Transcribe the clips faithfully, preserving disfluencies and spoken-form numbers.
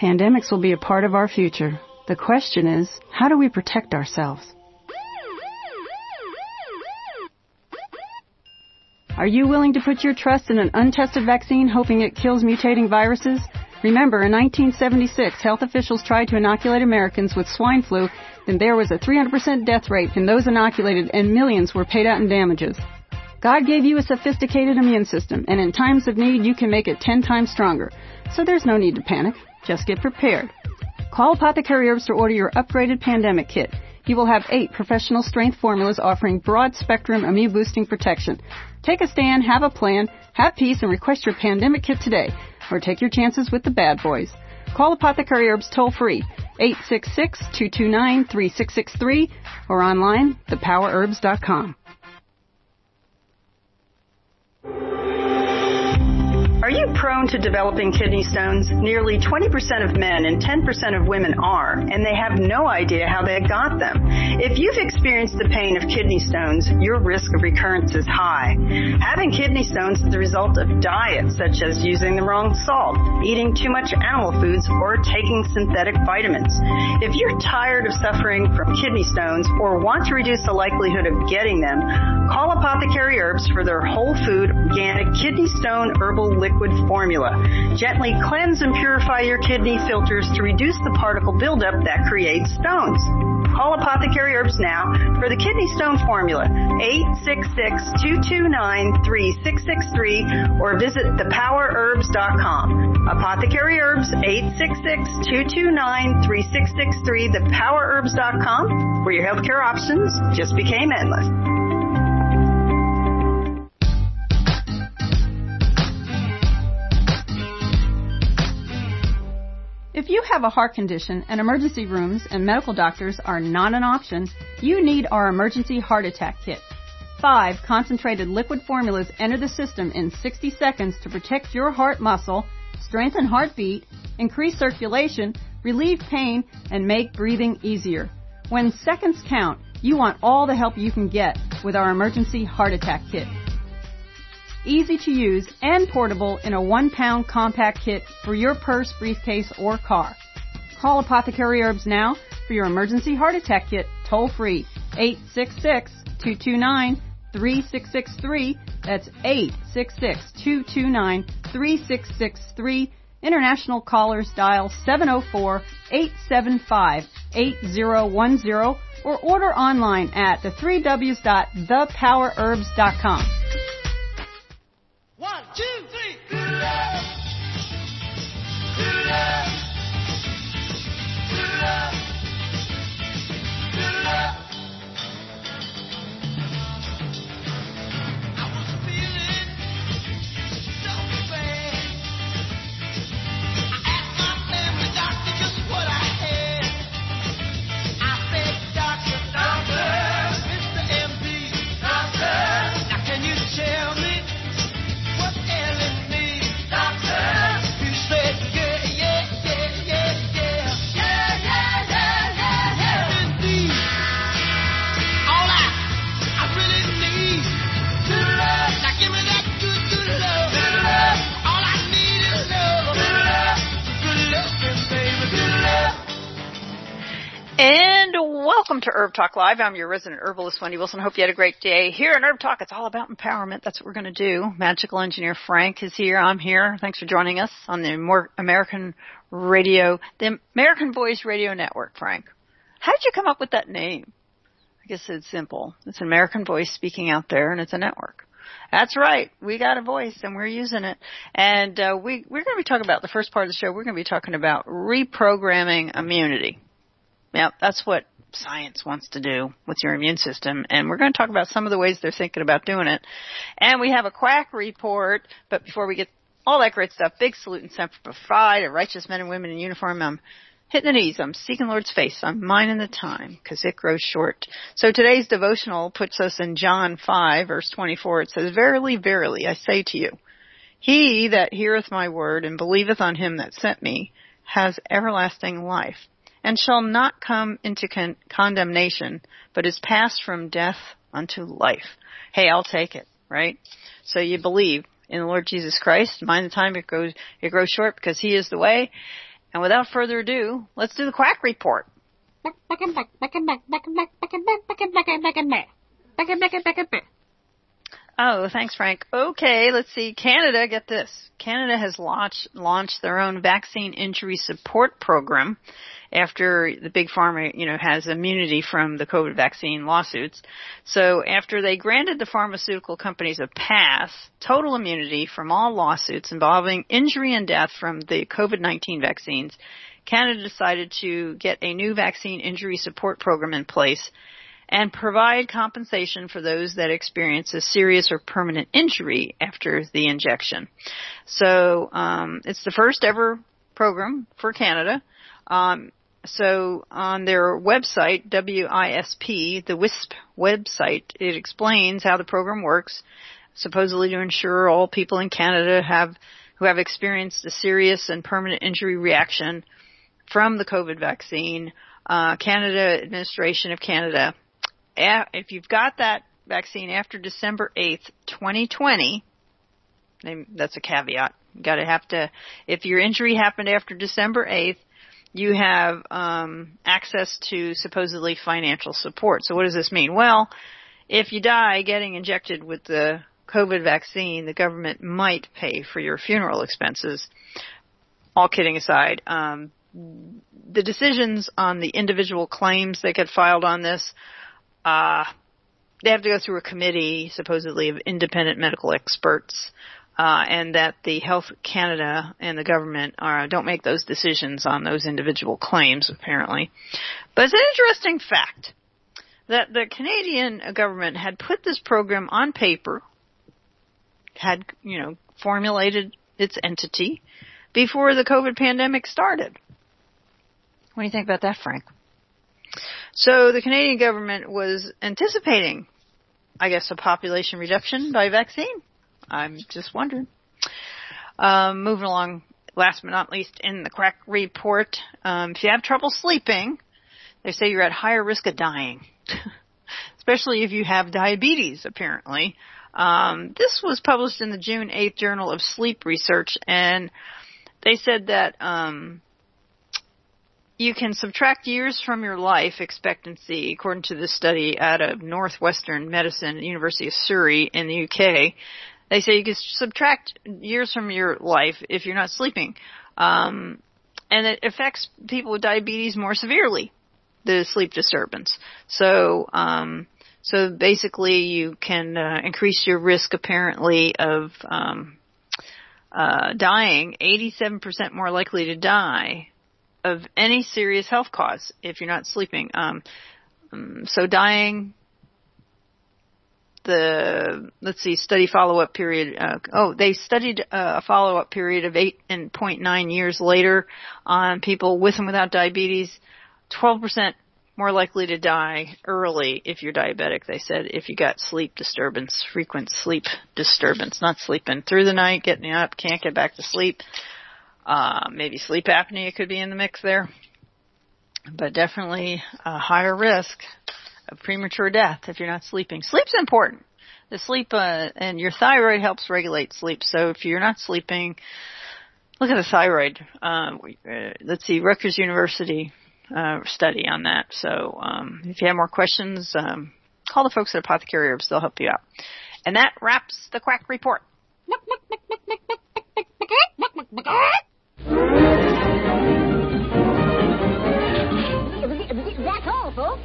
Pandemics will be a part of our future. The question is, how do we protect ourselves? Are you willing to put your trust in an untested vaccine hoping it kills mutating viruses? Remember, in nineteen seventy-six, health officials tried to inoculate Americans with swine flu, then there was a three hundred percent death rate in those inoculated and millions were paid out in damages. God gave you a sophisticated immune system, and in times of need, you can make it ten times stronger. So there's no need to panic. Just get prepared. Call Apothecary Herbs to order your upgraded pandemic kit. You will have eight professional strength formulas offering broad-spectrum immune-boosting protection. Take a stand, have a plan, have peace, and request your pandemic kit today. Or take your chances with the bad boys. Call Apothecary Herbs toll-free, eight six six, two two nine, three six six three, or online, the power herbs dot com. Are you prone to developing kidney stones? Nearly twenty percent of men and ten percent of women are, and they have no idea how they got them. If you've experienced the pain of kidney stones, your risk of recurrence is high. Having kidney stones is the result of diets such as using the wrong salt, eating too much animal foods, or taking synthetic vitamins. If you're tired of suffering from kidney stones or want to reduce the likelihood of getting them, call Apothecary Herbs for their whole food, organic kidney stone herbal liquid formula. Gently cleanse and purify your kidney filters to reduce the particle buildup that creates stones. Call Apothecary Herbs now for the kidney stone formula, eight six six, two two nine, three six six three, or visit the power herbs dot com. Apothecary Herbs, eight six six, two two nine, three six six three, the power herbs dot com, where your healthcare options just became endless. If you have a heart condition and emergency rooms and medical doctors are not an option, you need our Emergency Heart Attack Kit. Five concentrated liquid formulas enter the system in sixty seconds to protect your heart muscle, strengthen heartbeat, increase circulation, relieve pain, and make breathing easier. When seconds count, you want all the help you can get with our Emergency Heart Attack Kit. Easy to use and portable in a one-pound compact kit for your purse, briefcase, or car. Call Apothecary Herbs now for your Emergency Heart Attack Kit toll-free, eight six six, two two nine, three six six three. That's eight six six, two two nine, three six six three. International callers dial seven oh four, eight seven five, eight oh one oh or order online at the three W's dot the power herbs dot com. One, two, three. Good love. Good love. Good love. Good love. I was feeling so bad. I asked my family doctor just what I had. I said, Doctor, Doctor, Mister M D, Doctor, now can you tell me? And welcome to Herb Talk Live. I'm your resident herbalist, Wendy Wilson. Hope you had a great day. Here in Herb Talk, it's all about empowerment. That's what we're going to do. Magical engineer Frank is here. I'm here. Thanks for joining us on the American Radio, the American Voice Radio Network, Frank. How did you come up with that name? I guess it's simple. It's an American voice speaking out there, and it's a network. That's right. We got a voice, and we're using it. And uh, we, we're going to be talking about the first part of the show. We're going to be talking about reprogramming immunity. Yeah, that's what science wants to do with your immune system, and we're going to talk about some of the ways they're thinking about doing it. And we have a quack report, but before we get all that great stuff, big salute and semper fi to righteous men and women in uniform. I'm hitting the knees. I'm seeking the Lord's face. I'm minding the time because it grows short. So today's devotional puts us in John five, verse twenty-four. It says, Verily, verily, I say to you, he that heareth my word and believeth on him that sent me has everlasting life, and shall not come into con- condemnation, but is passed from death unto life. Hey, I'll take it, right? So you believe in the Lord Jesus Christ. Mind the time, it grows, it grows short because he is the way. And without further ado, let's do the Quack Report. Oh, thanks, Frank. Okay, let's see. Canada, get this. Canada has launched launched their own vaccine injury support program after the big pharma, you know, has immunity from the COVID vaccine lawsuits. So after they granted the pharmaceutical companies a pass, total immunity from all lawsuits involving injury and death from the COVID nineteen vaccines, Canada decided to get a new vaccine injury support program in place and provide compensation for those that experience a serious or permanent injury after the injection. So um, it's the first ever program for Canada. Um, so on their website, WISP, the WISP website, it explains how the program works, supposedly to ensure all people in Canada have who have experienced a serious and permanent injury reaction from the COVID vaccine. Uh, Canada Administration of Canada, if you've got that vaccine after December eighth, twenty twenty, that's a caveat. You gotta have to, if your injury happened after December eighth, you have um, access to supposedly financial support. So what does this mean? Well, if you die getting injected with the COVID vaccine, the government might pay for your funeral expenses. All kidding aside, um, the decisions on the individual claims that get filed on this, uh, they have to go through a committee, supposedly of independent medical experts, uh, and that the Health Canada and the government are, don't make those decisions on those individual claims, apparently. But it's an interesting fact that the Canadian government had put this program on paper, had, you know, formulated its entity before the COVID pandemic started. What do you think about that, Frank? So the Canadian government was anticipating, I guess, a population reduction by vaccine. I'm just wondering. Um, moving along, last but not least, in the Quack Report, um, if you have trouble sleeping, they say you're at higher risk of dying, especially if you have diabetes, apparently. Um, this was published in the June eighth Journal of Sleep Research, and they said that um, you can subtract years from your life expectancy, according to this study out of Northwestern Medicine, University of Surrey in the U K. They say you can subtract years from your life if you're not sleeping. Um, and it affects people with diabetes more severely, the sleep disturbance. So, um, so basically you can uh, increase your risk, apparently, of um, uh, dying, eighty-seven percent more likely to die of any serious health cause if you're not sleeping. Um, um, so dying, the, let's see, study follow-up period, uh, oh, they studied uh, a follow-up period of eight and point nine years later on people with and without diabetes, twelve percent more likely to die early if you're diabetic, they said, if you got sleep disturbance, frequent sleep disturbance, not sleeping through the night, getting up, can't get back to sleep. Uh, maybe sleep apnea could be in the mix there, but definitely a higher risk of premature death if you're not sleeping. Sleep's important. The sleep, uh, and your thyroid helps regulate sleep. So if you're not sleeping, look at the thyroid. Um, uh, let's see, Rutgers University, uh, study on that. So, um, if you have more questions, um, call the folks at Apothecary Herbs. They'll help you out. And that wraps the Quack Report. That's all, folks.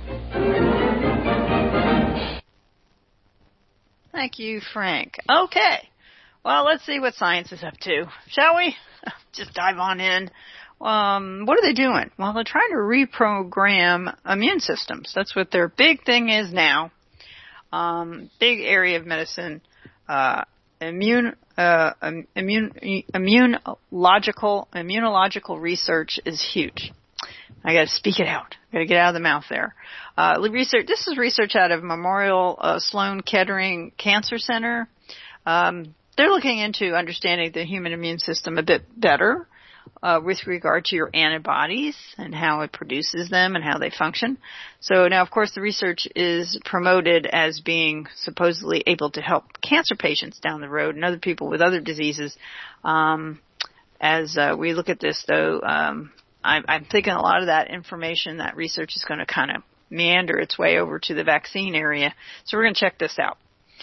Thank you, Frank. Okay. Well, let's see what science is up to, shall we? Just dive on in. Um, what are they doing? Well, they're trying to reprogram immune systems. That's what their big thing is now. Um, big area of medicine. Uh, immune, uh, immune, immunological, immunological research is huge. I gotta speak it out. Gotta get out of the mouth there. Uh, research, this is research out of Memorial uh, Sloan Kettering Cancer Center. Um, they're looking into understanding the human immune system a bit better, uh, with regard to your antibodies and how it produces them and how they function. So now, of course, the research is promoted as being supposedly able to help cancer patients down the road and other people with other diseases. Um, as uh, we look at this, though, um, I'm, I'm thinking a lot of that information, that research is going to kind of meander its way over to the vaccine area. So we're going to check this out.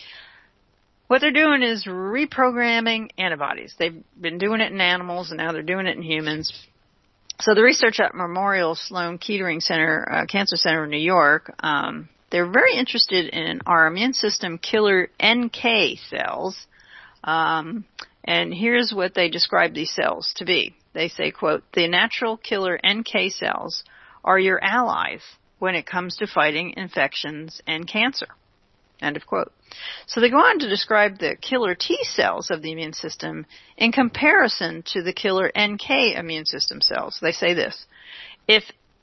What they're doing is reprogramming antibodies. They've been doing it in animals, and now they're doing it in humans. So the research at Memorial Sloan Kettering Center, uh, Cancer Center in New York, um, they're very interested in our immune system killer N K cells. Um, and here's what they describe these cells to be. They say, quote, the natural killer N K cells are your allies when it comes to fighting infections and cancer. End of quote. So they go on to describe the killer T cells of the immune system in comparison to the killer N K immune system cells. They say this: if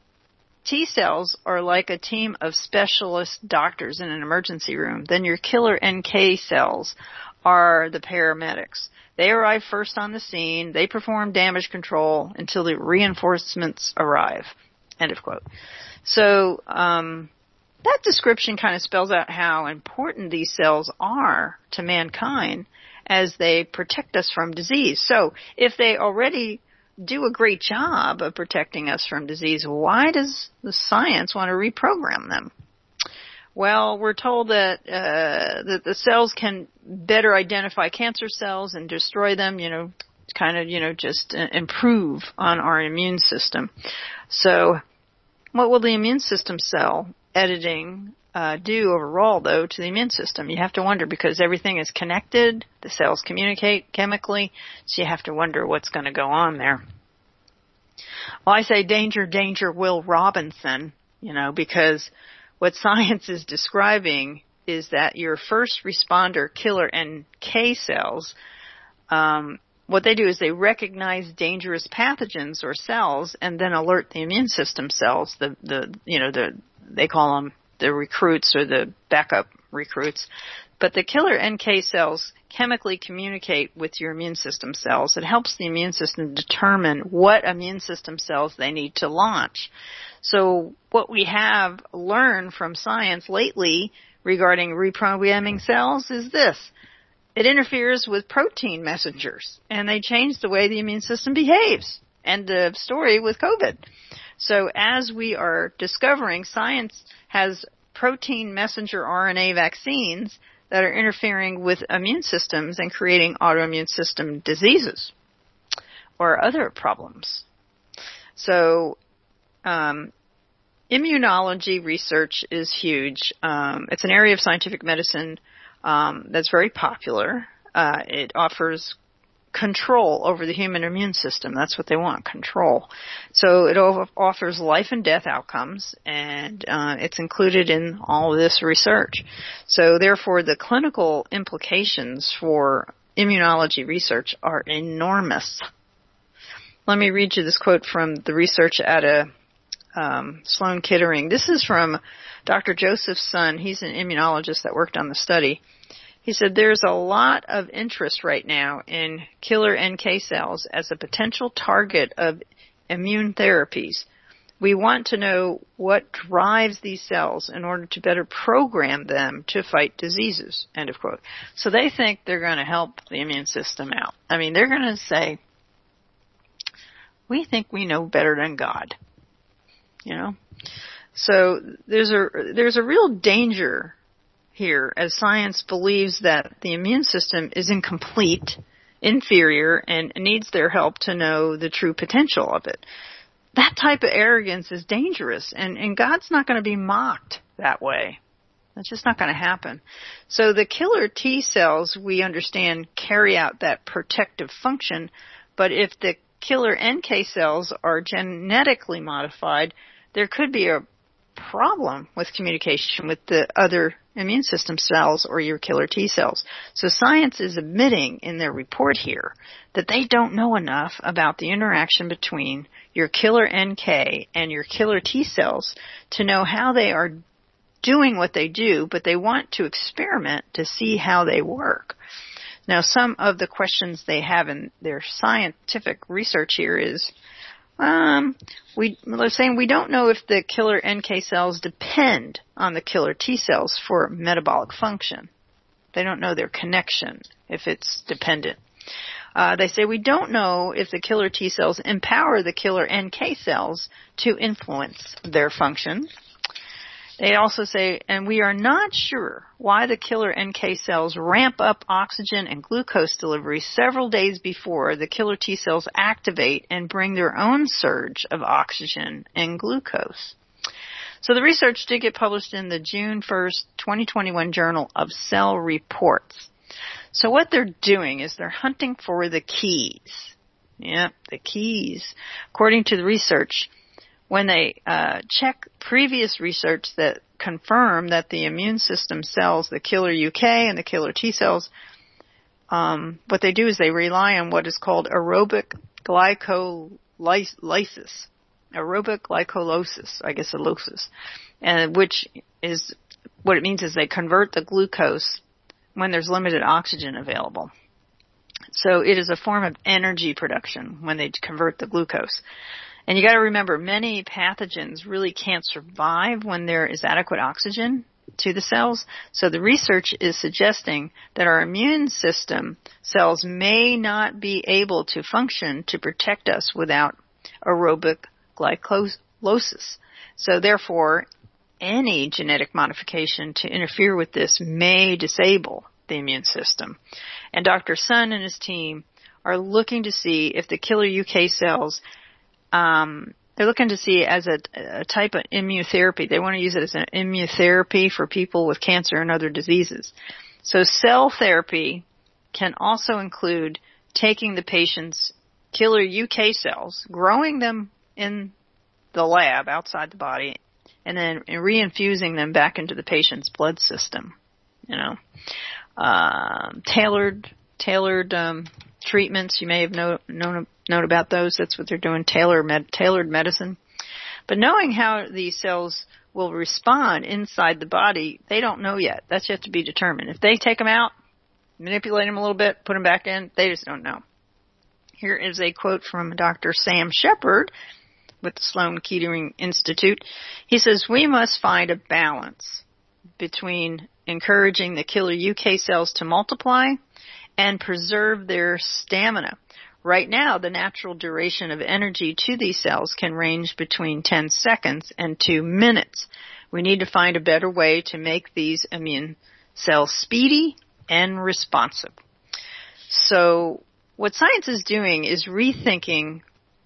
T cells are like a team of specialist doctors in an emergency room, then your killer N K cells are the paramedics. They arrive first on the scene. They perform damage control until the reinforcements arrive. End of quote. So, um, that description kind of spells out how important these cells are to mankind as they protect us from disease. So if they already do a great job of protecting us from disease, why does the science want to reprogram them? Well, we're told that uh, that the cells can better identify cancer cells and destroy them, you know, kind of, you know, just uh, improve on our immune system. So what will the immune system cell editing uh, do overall, though, to the immune system? You have to wonder, because everything is connected. The cells communicate chemically, so you have to wonder what's going to go on there. Well, I say danger, danger, Will Robinson, you know, because what science is describing is that your first responder killer N K cells, um, what they do is they recognize dangerous pathogens or cells and then alert the immune system cells, the, the you know, the they call them the recruits or the backup recruits. But the killer N K cells chemically communicate with your immune system cells. It helps the immune system determine what immune system cells they need to launch. So what we have learned from science lately regarding reprogramming cells is this: it interferes with protein messengers, and they change the way the immune system behaves. End of story with COVID. So as we are discovering, science has protein messenger R N A vaccines that are interfering with immune systems and creating autoimmune system diseases or other problems. So um, immunology research is huge. Um, it's an area of scientific medicine um, that's very popular. Uh, it offers control over the human immune system. That's what they want, control. So it offers life and death outcomes, and uh, it's included in all of this research. So therefore, the clinical implications for immunology research are enormous. Let me read you this quote from the research at a um, Sloan Kettering. This is from Doctor Joseph Sun. He's an immunologist that worked on the study. He said, there's a lot of interest right now in killer N K cells as a potential target of immune therapies. We want to know what drives these cells in order to better program them to fight diseases, end of quote. So they think they're going to help the immune system out. I mean, they're going to say, we think we know better than God, you know. So there's a there's a real danger here, as science believes that the immune system is incomplete, inferior, and needs their help to know the true potential of it. That type of arrogance is dangerous, and, and God's not going to be mocked that way. That's just not going to happen. So the killer T cells, we understand, carry out that protective function, but if the killer N K cells are genetically modified, there could be a problem with communication with the other immune system cells or your killer T cells. So science is admitting in their report here that they don't know enough about the interaction between your killer N K and your killer T cells to know how they are doing what they do, but they want to experiment to see how they work. Now, some of the questions they have in their scientific research here is, Um, we, they're saying we don't know if the killer N K cells depend on the killer T cells for metabolic function. They don't know their connection, if it's dependent. Uh, they say we don't know if the killer T cells empower the killer N K cells to influence their function. They also say, and we are not sure why the killer N K cells ramp up oxygen and glucose delivery several days before the killer T cells activate and bring their own surge of oxygen and glucose. So the research did get published in the June first, twenty twenty-one Journal of Cell Reports. So what they're doing is they're hunting for the keys. Yeah, the keys. According to the research, when they uh, check previous research that confirm that the immune system cells, the killer U K and the killer T cells, um, what they do is they rely on what is called aerobic glycolysis. Aerobic glycolysis, I guess, alosis, and which is what it means is they convert the glucose when there's limited oxygen available. So it is a form of energy production when they convert the glucose. And you got to remember, many pathogens really can't survive when there is adequate oxygen to the cells. So the research is suggesting that our immune system cells may not be able to function to protect us without aerobic glycolysis. So therefore, any genetic modification to interfere with this may disable the immune system. And Doctor Sun and his team are looking to see if the killer U K cells, um, they're looking to see as a, a type of immunotherapy. They want to use it as an immunotherapy for people with cancer and other diseases. So cell therapy can also include taking the patient's killer U K cells, growing them in the lab outside the body, and then reinfusing them back into the patient's blood system. You know, um, tailored tailored um, treatments. You may have know, known known about those. That's what they're doing. Tailored med, tailored medicine. But knowing how these cells will respond inside the body, they don't know yet. That's yet to be determined. If they take them out, manipulate them a little bit, put them back in, they just don't know. Here is a quote from Doctor Sam Shepard with the Sloan Kettering Institute. He says, we must find a balance between encouraging the killer U K cells to multiply and preserve their stamina. Right now, the natural duration of energy to these cells can range between ten seconds and two minutes. We need to find a better way to make these immune cells speedy and responsive. So what science is doing is rethinking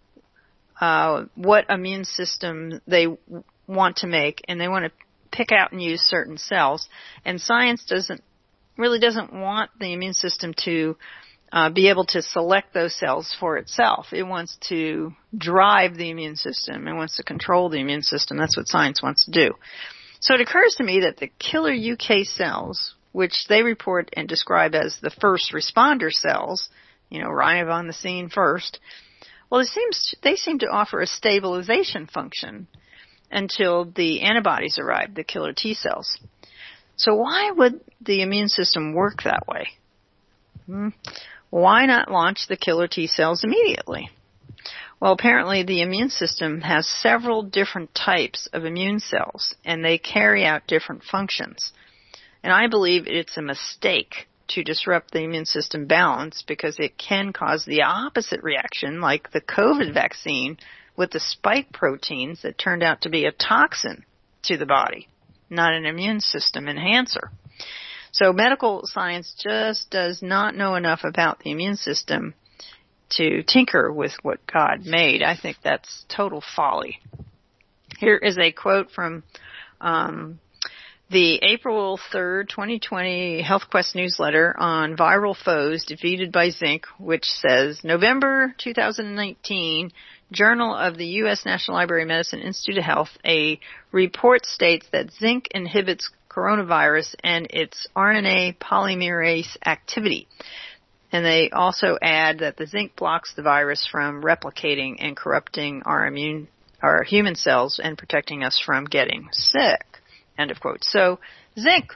uh, what immune system they want to make, and they want to pick out and use certain cells. And science doesn't really doesn't want the immune system to uh, be able to select those cells for itself. It wants to drive the immune system. It wants to control the immune system. That's what science wants to do. So it occurs to me that the killer U K cells, which they report and describe as the first responder cells, you know, arrive on the scene first, well, it seems they seem to offer a stabilization function until the antibodies arrive, the killer T cells. So why would the immune system work that way? Hmm. Why not launch the killer T cells immediately? Well, apparently the immune system has several different types of immune cells, and they carry out different functions. And I believe it's a mistake to disrupt the immune system balance because it can cause the opposite reaction, like the COVID vaccine with the spike proteins that turned out to be a toxin to the body, not an immune system enhancer. So medical science just does not know enough about the immune system to tinker with what God made. I think that's total folly. Here is a quote from um, the April third, twenty twenty HealthQuest newsletter on viral foes defeated by zinc, which says, November twenty nineteen, Journal of the U S National Library of Medicine Institute of Health, a report states that zinc inhibits coronavirus and its R N A polymerase activity. And they also add that the zinc blocks the virus from replicating and corrupting our immune, our human cells and protecting us from getting sick. End of quote. So, zinc.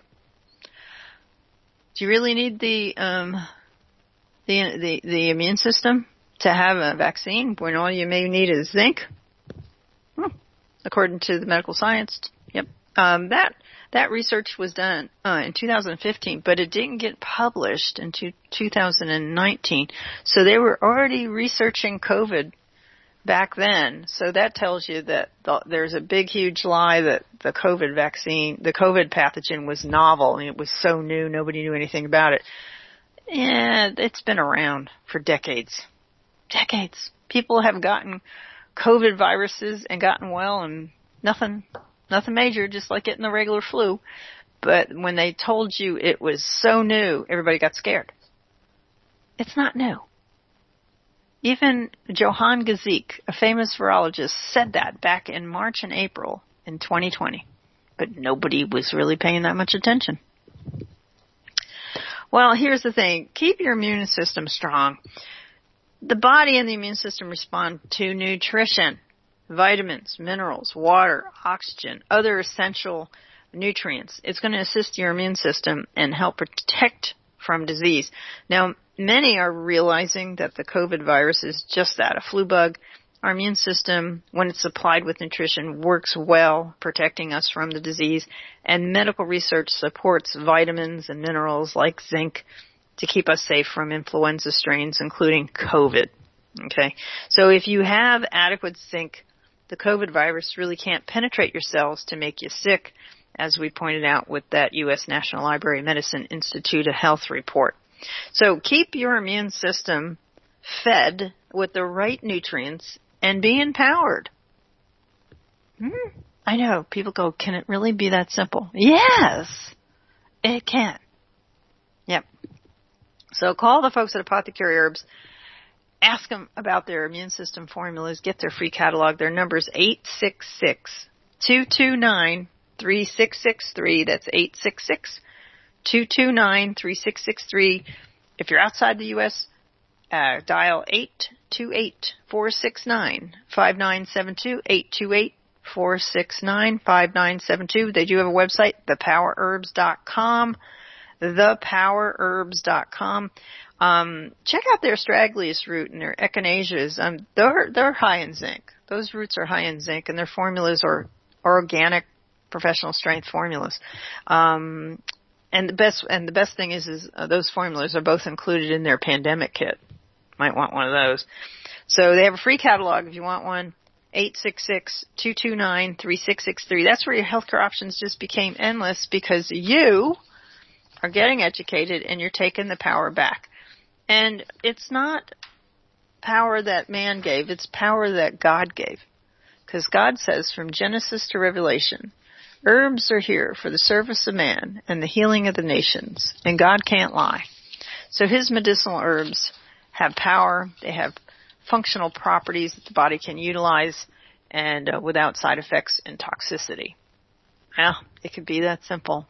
Do you really need the um, the the the immune system to have a vaccine when all you may need is zinc? Hmm. According to the medical science, yep. Um, that that research was done uh, in two thousand fifteen, but it didn't get published until two thousand nineteen. So they were already researching COVID back then. So that tells you that the, there's a big, huge lie that the COVID vaccine, the COVID pathogen was novel and it was so new, nobody knew anything about it. And it's been around for decades. Decades. People have gotten COVID viruses and gotten well and nothing, nothing major, just like getting the regular flu. But when they told you it was so new, everybody got scared. It's not new. Even Johann Gazik, a famous virologist, said that back in March and April in twenty twenty. But nobody was really paying that much attention. Well, here's the thing. Keep your immune system strong. The body and the immune system respond to nutrition, vitamins, minerals, water, oxygen, other essential nutrients. It's going to assist your immune system and help protect from disease. Now, many are realizing that the COVID virus is just that, a flu bug. Our immune system, when it's supplied with nutrition, works well, protecting us from the disease. And medical research supports vitamins and minerals like zinc to keep us safe from influenza strains, including COVID. Okay? So if you have adequate zinc, the COVID virus really can't penetrate your cells to make you sick, as we pointed out with that U S National Library Medicine Institute of Health report. So keep your immune system fed with the right nutrients and be empowered. Hmm. I know. People go, can it really be that simple? Yes, it can. Yep. So call the folks at Apothecary Herbs. Ask them about their immune system formulas. Get their free catalog. Their number is eight six six, two two nine, three six six three. That's eight six six, two two nine, three six six three. If you're outside the U S, uh, dial eight two eight, four six nine, five nine seven two, eight two eight, four six nine, five nine seven two. They do have a website, the power herbs dot com, the power herbs dot com. Um, check out their astragalus root and their echinacеas. Um, they're, they're high in zinc. Those roots are high in zinc, and their formulas are organic, professional strength formulas. Um, and the best, and the best thing is, is uh, those formulas are both included in their pandemic kit. Might want one of those. So they have a free catalog if you want one. eight six six, two two nine, three six six three. That's where your healthcare options just became endless because you are getting educated and you're taking the power back. And it's not power that man gave, it's power that God gave. Because God says from Genesis to Revelation, herbs are here for the service of man and the healing of the nations. And God can't lie. So his medicinal herbs have power, they have functional properties that the body can utilize, and uh, without side effects and toxicity. Well, it could be that simple.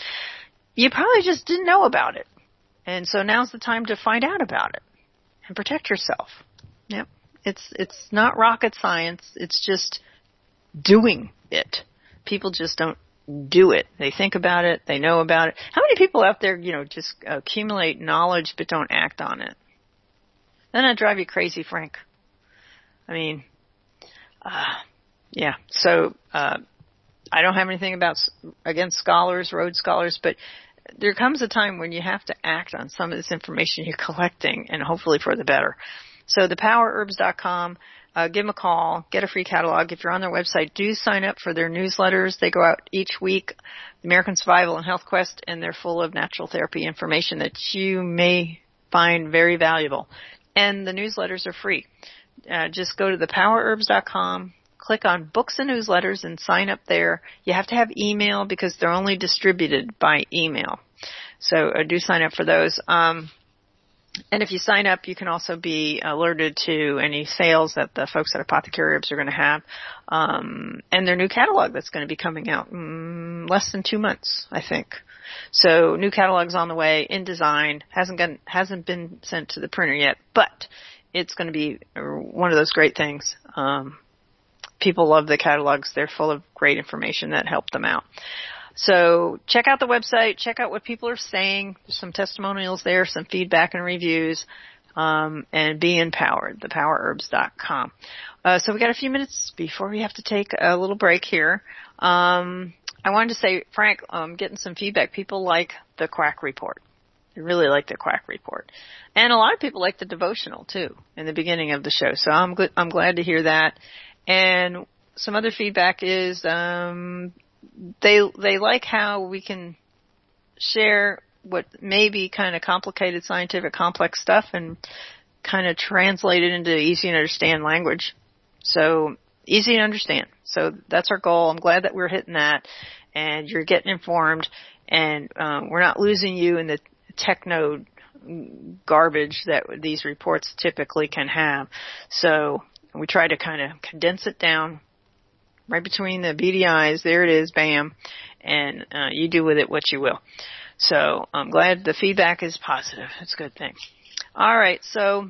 You probably just didn't know about it. And so now's the time to find out about it and protect yourself. Yep. It's, it's not rocket science. It's just doing it. People just don't do it. They think about it. They know about it. How many people out there, you know, just accumulate knowledge but don't act on it? Doesn't that drive you crazy, Frank? I mean, uh, yeah. So, uh, I don't have anything about against scholars, Rhodes Scholars, but there comes a time when you have to act on some of this information you're collecting, and hopefully for the better. So the power herbs dot com, uh, give them a call, get a free catalog. If you're on their website, do sign up for their newsletters. They go out each week, the American Survival and Health Quest, and they're full of natural therapy information that you may find very valuable. And the newsletters are free. Uh, just go to the power herbs dot com. Click on books and newsletters and sign up there. You have to have email because they're only distributed by email. So uh, do sign up for those. Um, and if you sign up, you can also be alerted to any sales that the folks at Apothecary Herbs are going to have. Um, and their new catalog that's going to be coming out in less than two months, I think. So new catalog's on the way, in design, hasn't been, hasn't been sent to the printer yet, but it's going to be one of those great things. Um, People love the catalogs. They're full of great information that help them out. So check out the website. Check out what people are saying. There's some testimonials there, some feedback and reviews, um, and be empowered, the power herbs dot com. Uh, so we got a few minutes before we have to take a little break here. Um, I wanted to say, Frank, um, getting some feedback. People like the Quack Report. They really like the Quack Report. And a lot of people like the devotional, too, in the beginning of the show. So I'm good, I'm glad to hear that. And some other feedback is um, they they like how we can share what may be kind of complicated, scientific, complex stuff and kind of translate it into easy to understand language. So easy to understand. So that's our goal. I'm glad that we're hitting that and you're getting informed and um, we're not losing you in the techno garbage that these reports typically can have. So we try to kind of condense it down right between the B D Is. There it is, bam, and uh, you do with it what you will. So I'm glad the feedback is positive. It's a good thing. All right, so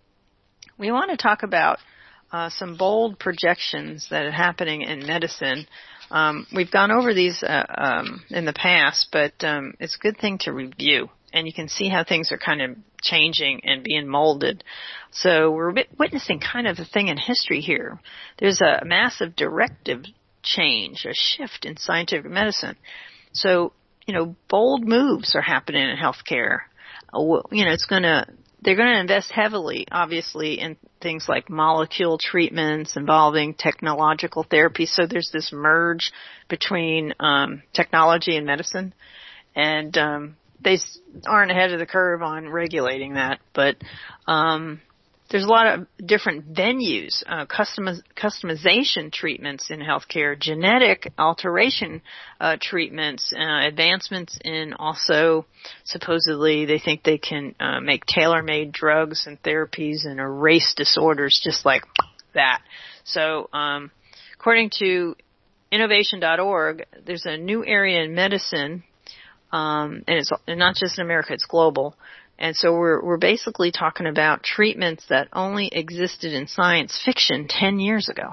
we want to talk about uh, some bold projections that are happening in medicine. Um, we've gone over these uh, um, in the past, but um, it's a good thing to review, and you can see how things are kind of changing and being molded. So we're witnessing kind of a thing in history here. There's a massive directive change, a shift in scientific medicine. So, you know, bold moves are happening in healthcare. You know, it's going to, they're going to invest heavily, obviously, in things like molecule treatments involving technological therapy. So there's this merge between um, technology and medicine. And um, they aren't ahead of the curve on regulating that. But um, there's a lot of different venues, uh, customiz- customization treatments in healthcare, genetic alteration uh, treatments, uh, advancements in also supposedly they think they can uh, make tailor-made drugs and therapies and erase disorders just like that. So um, according to innovation dot org, there's a new area in medicine, um, and it's not just in America, it's global. And so we're we're basically talking about treatments that only existed in science fiction ten years ago.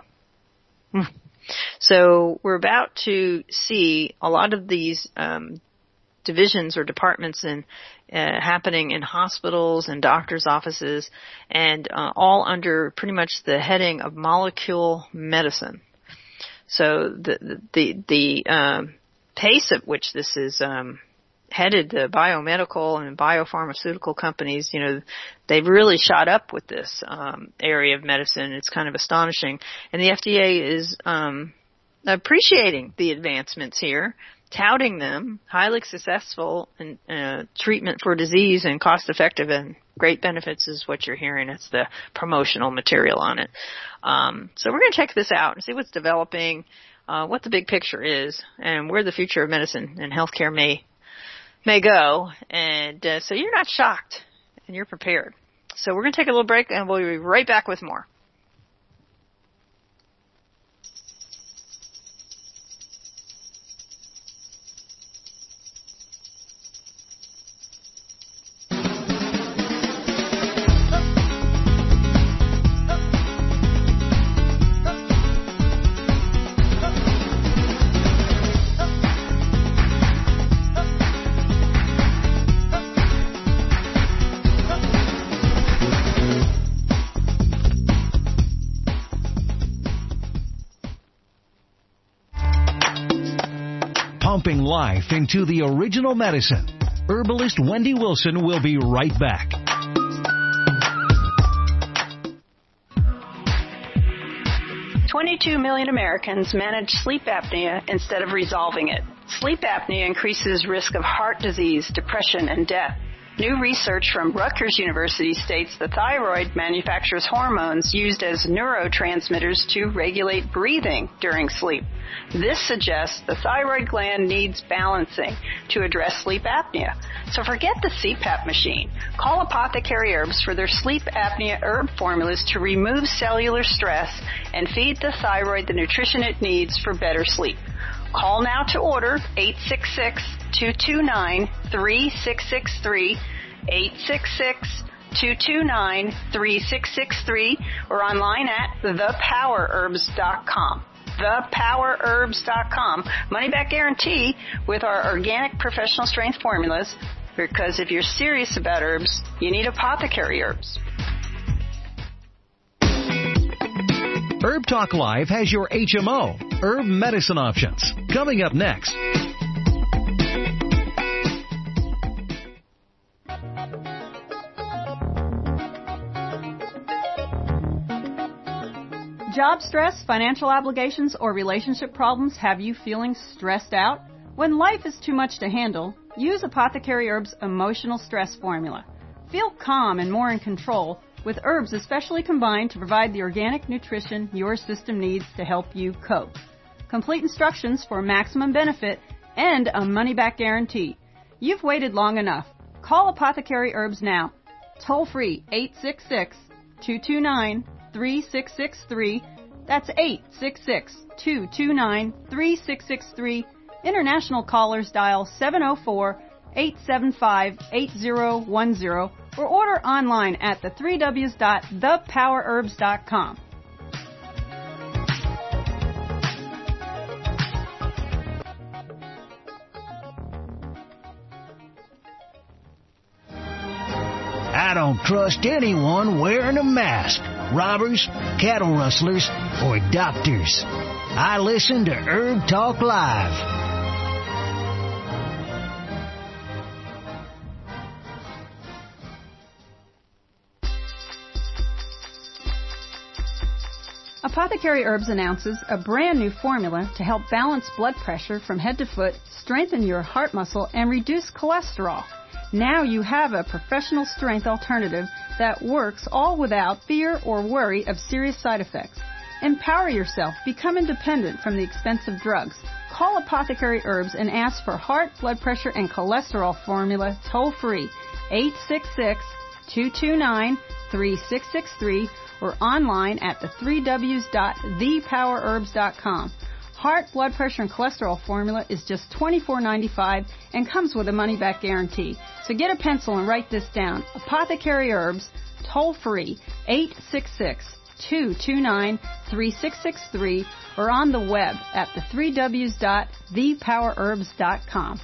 So we're about to see a lot of these um, divisions or departments in uh, happening in hospitals and doctors' offices, and uh, all under pretty much the heading of molecule medicine. So the the the um, pace at which this is um, headed, the biomedical and biopharmaceutical companies, you know, they've really shot up with this um, area of medicine. It's kind of astonishing. And the F D A is um, appreciating the advancements here, touting them, highly successful in uh, treatment for disease and cost-effective and great benefits is what you're hearing. It's the promotional material on it. Um, so we're going to check this out and see what's developing, uh, what the big picture is, and where the future of medicine and healthcare may may go, and uh, so you're not shocked, and you're prepared. So we're going to take a little break, and we'll be right back with more. Pumping life into the original medicine. Herbalist Wendy Wilson will be right back. twenty-two million Americans manage sleep apnea instead of resolving it. Sleep apnea increases risk of heart disease, depression, and death. New research from Rutgers University states the thyroid manufactures hormones used as neurotransmitters to regulate breathing during sleep. This suggests the thyroid gland needs balancing to address sleep apnea. So forget the C PAP machine. Call Apothecary Herbs for their sleep apnea herb formulas to remove cellular stress and feed the thyroid the nutrition it needs for better sleep. Call now to order eight six six, two two nine, three six six three, eight six six, two two nine, three six six three, or online at the power herbs dot com. the power herbs dot com. Money back guarantee with our organic professional strength formulas, because if you're serious about herbs, you need Apothecary Herbs. Herb Talk Live has your H M O, herb medicine options. Coming up next. Job stress, financial obligations, or relationship problems have you feeling stressed out? When life is too much to handle, use Apothecary Herbs Emotional Stress Formula. Feel calm and more in control with herbs especially combined to provide the organic nutrition your system needs to help you cope. Complete instructions for maximum benefit and a money-back guarantee. You've waited long enough. Call Apothecary Herbs now. Toll free eight six six, two two nine, three six six three. That's eight six six, two two nine, three six six three. International callers dial seven oh four, eight seven five, eight oh one oh or order online at the three w's dot the power herbs dot com. I don't trust anyone wearing a mask. Robbers, cattle rustlers, or doctors. I listen to Herb Talk Live. Apothecary Herbs announces a brand new formula to help balance blood pressure from head to foot, strengthen your heart muscle, and reduce cholesterol. Now you have a professional strength alternative that works all without fear or worry of serious side effects. Empower yourself. Become independent from the expensive drugs. Call Apothecary Herbs and ask for heart, blood pressure, and cholesterol formula toll-free eight six six, two two nine, three six six three or online at the three w's dot the power herbs dot com. Heart, blood pressure, and cholesterol formula is just twenty-four ninety-five and comes with a money-back guarantee. So get a pencil and write this down. Apothecary Herbs, toll-free, eight six six, two two nine, three six six three or on the web at the three w's dot the power herbs dot com.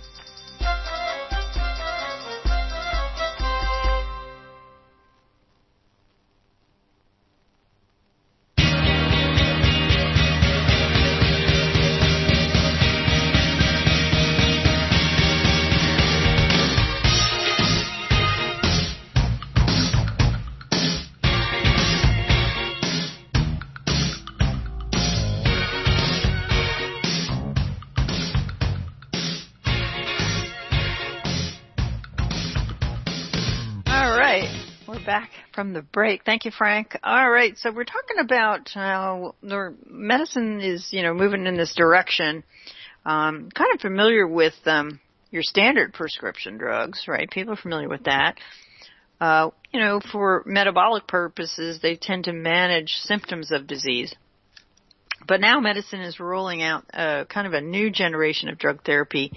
Back from the break. Thank you, Frank. All right, so we're talking about how medicine is, you know, moving in this direction. Um, kind of familiar with um, your standard prescription drugs, right? People are familiar with that. Uh, you know, for metabolic purposes, they tend to manage symptoms of disease. But now medicine is rolling out uh, kind of a new generation of drug therapy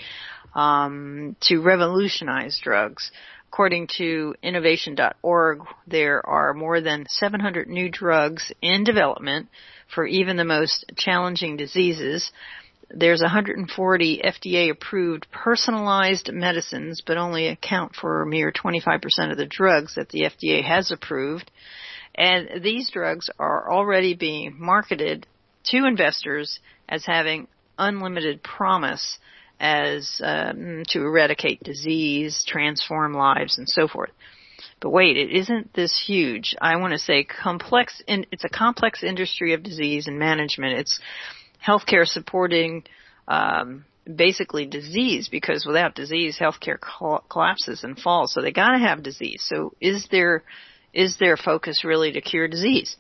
um, to revolutionize drugs. According to innovation dot org, there are more than seven hundred new drugs in development for even the most challenging diseases. There's one hundred forty F D A-approved personalized medicines, but only account for a mere twenty-five percent of the drugs that the F D A has approved. And these drugs are already being marketed to investors as having unlimited promise as um, to eradicate disease, transform lives, and so forth. But wait, it isn't this huge. I want to say complex. In, it's a complex industry of disease and management. It's healthcare supporting um, basically disease, because without disease, healthcare co- collapses and falls. So they got to have disease. So is there is their focus really to cure disease?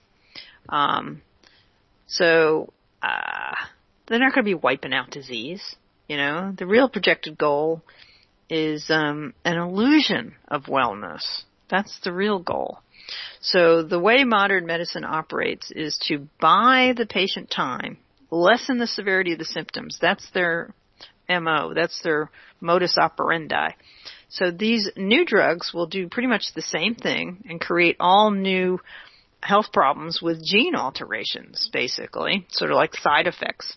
Um, so uh, they're not going to be wiping out disease. You know, the real projected goal is um, an illusion of wellness. That's the real goal. So the way modern medicine operates is to buy the patient time, lessen the severity of the symptoms. That's their M O. That's their modus operandi. So these new drugs will do pretty much the same thing and create all new health problems with gene alterations, basically, sort of like side effects.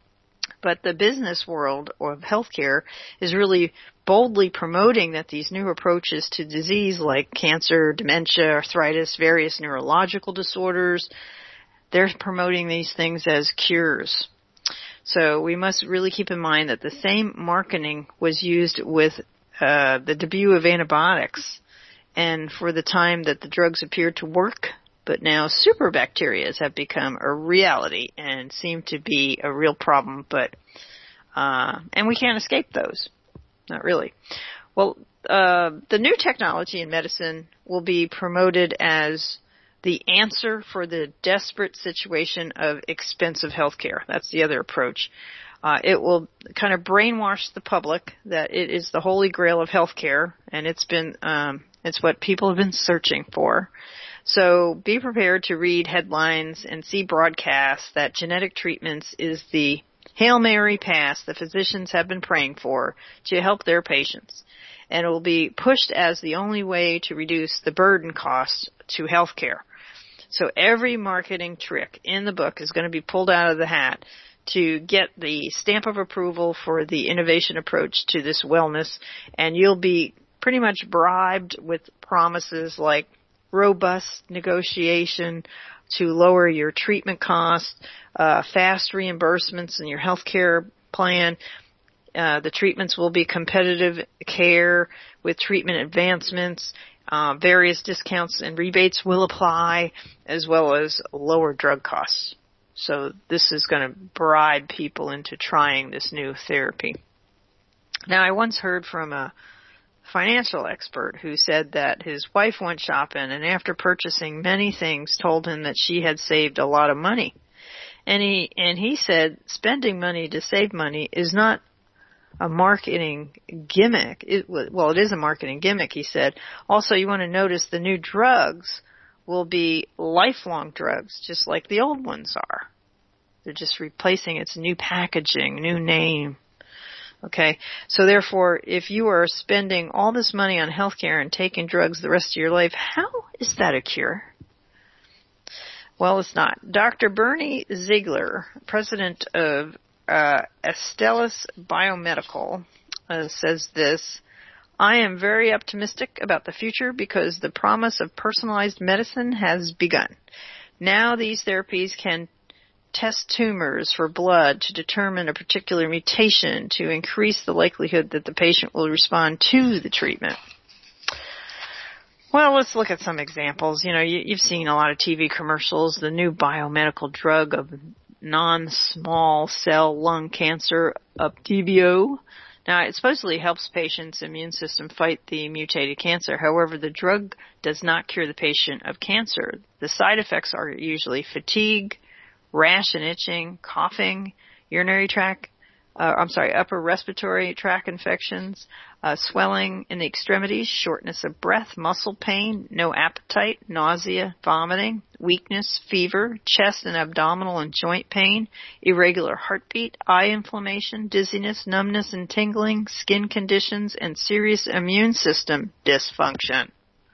But the business world of healthcare is really boldly promoting that these new approaches to disease like cancer, dementia, arthritis, various neurological disorders, they're promoting these things as cures. So we must really keep in mind that the same marketing was used with uh, the debut of antibiotics and for the time that the drugs appeared to work, but now superbacteria have become a reality and seem to be a real problem, but uh, and we can't escape those. Not really. Well, uh, the new technology in medicine will be promoted as the answer for the desperate situation of expensive health care. That's the other approach. Uh, it will kind of brainwash the public that it is the holy grail of health care, and it's been, um, it's what people have been searching for. So be prepared to read headlines and see broadcasts that genetic treatments is the Hail Mary pass the physicians have been praying for to help their patients. And it will be pushed as the only way to reduce the burden costs to health care. So every marketing trick in the book is going to be pulled out of the hat to get the stamp of approval for the innovation approach to this wellness. And you'll be pretty much bribed with promises like robust negotiation to lower your treatment costs, uh, fast reimbursements in your health care plan. Uh, the treatments will be competitive care with treatment advancements. Uh, various discounts and rebates will apply, as well as lower drug costs. So this is going to bribe people into trying this new therapy. Now, I once heard from a financial expert who said that his wife went shopping and after purchasing many things told him that she had saved a lot of money. And he, and he said spending money to save money is not a marketing gimmick. It, well, it is a marketing gimmick, he said. Also, you want to notice the new drugs will be lifelong drugs, just like the old ones are. They're just replacing its new packaging, new name. Okay, so therefore, if you are spending all this money on healthcare and taking drugs the rest of your life, how is that a cure? Well, it's not. Doctor Bernie Ziegler, president of uh, Astellas Biomedical, uh, says this: I am very optimistic about the future because the promise of personalized medicine has begun. Now these therapies can test tumors for blood to determine a particular mutation to increase the likelihood that the patient will respond to the treatment. Well, let's look at some examples. You know, you, you've seen a lot of T V commercials. The new biomedical drug of non-small cell lung cancer, Opdivo. Now, it supposedly helps patients' immune system fight the mutated cancer. However, the drug does not cure the patient of cancer. The side effects are usually fatigue, rash and itching, coughing, urinary tract, uh, I'm sorry, upper respiratory tract infections, uh, swelling in the extremities, shortness of breath, muscle pain, no appetite, nausea, vomiting, weakness, fever, chest and abdominal and joint pain, irregular heartbeat, eye inflammation, dizziness, numbness and tingling, skin conditions, and serious immune system dysfunction.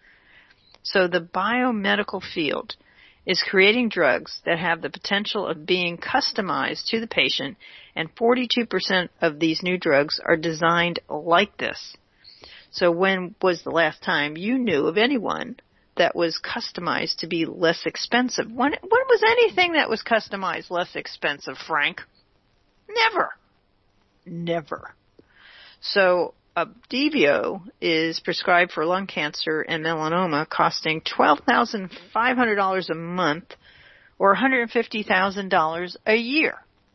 So the biomedical field is creating drugs that have the potential of being customized to the patient, and forty-two percent of these new drugs are designed like this. So when was the last time you knew of anyone that was customized to be less expensive? When, when was anything that was customized less expensive, Frank? Never. Never. So Opdivo is prescribed for lung cancer and melanoma, costing twelve thousand five hundred dollars a month or one hundred fifty thousand dollars a year.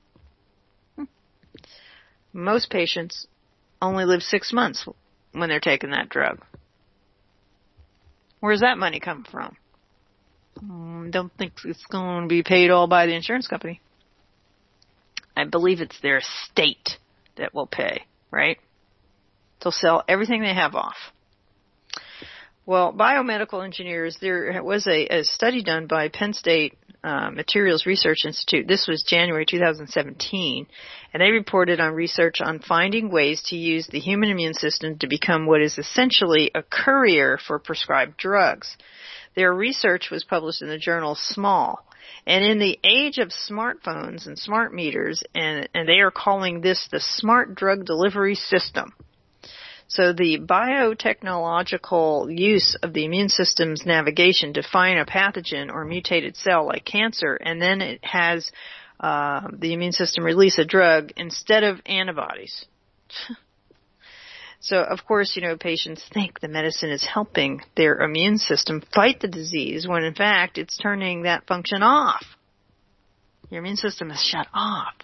Most patients only live six months when they're taking that drug. Where's that money come from? I don't think it's going to be paid all by the insurance company. I believe it's their state that will pay, right? They'll sell everything they have off. Well, biomedical engineers, there was a, a study done by Penn State uh, Materials Research Institute. This was January two thousand seventeen, and they reported on research on finding ways to use the human immune system to become what is essentially a courier for prescribed drugs. Their research was published in the journal Small. And in the age of smartphones and smart meters, and, and they are calling this the smart drug delivery system. So the biotechnological use of the immune system's navigation to find a pathogen or mutated cell like cancer, and then it has uh, the immune system release a drug instead of antibodies. So, of course, you know, patients think the medicine is helping their immune system fight the disease when, in fact, it's turning that function off. Your immune system is shut off.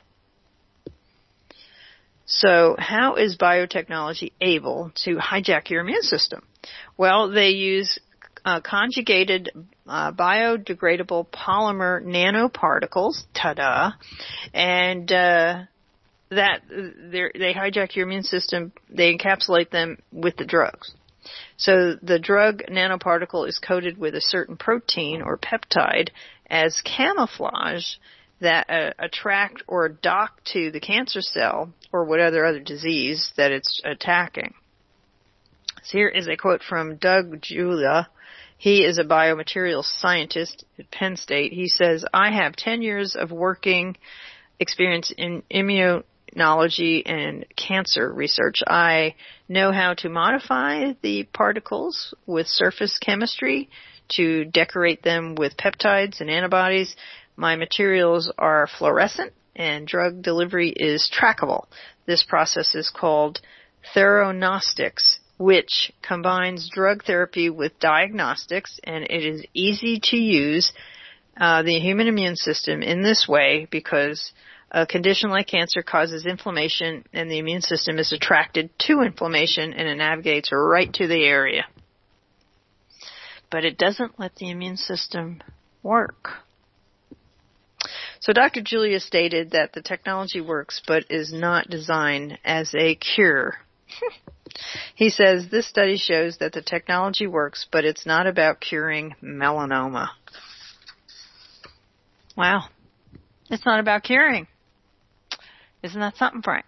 So how is biotechnology able to hijack your immune system? Well, they use uh, conjugated uh, biodegradable polymer nanoparticles, ta-da, and uh, that they hijack your immune system. They encapsulate them with the drugs. So the drug nanoparticle is coated with a certain protein or peptide as camouflage that uh, attract or dock to the cancer cell or whatever other disease that it's attacking. So here is a quote from Doug Julia. He is a biomaterials scientist at Penn State. He says, I have ten years of working experience in immunology and cancer research. I know how to modify the particles with surface chemistry to decorate them with peptides and antibodies. My materials are fluorescent and drug delivery is trackable. This process is called theranostics, which combines drug therapy with diagnostics, and it is easy to use uh, the human immune system in this way because a condition like cancer causes inflammation and the immune system is attracted to inflammation and it navigates right to the area. But it doesn't let the immune system work. So Doctor Julia stated that the technology works but is not designed as a cure. He says this study shows that the technology works but it's not about curing melanoma. Wow. It's not about curing. Isn't that something, Frank?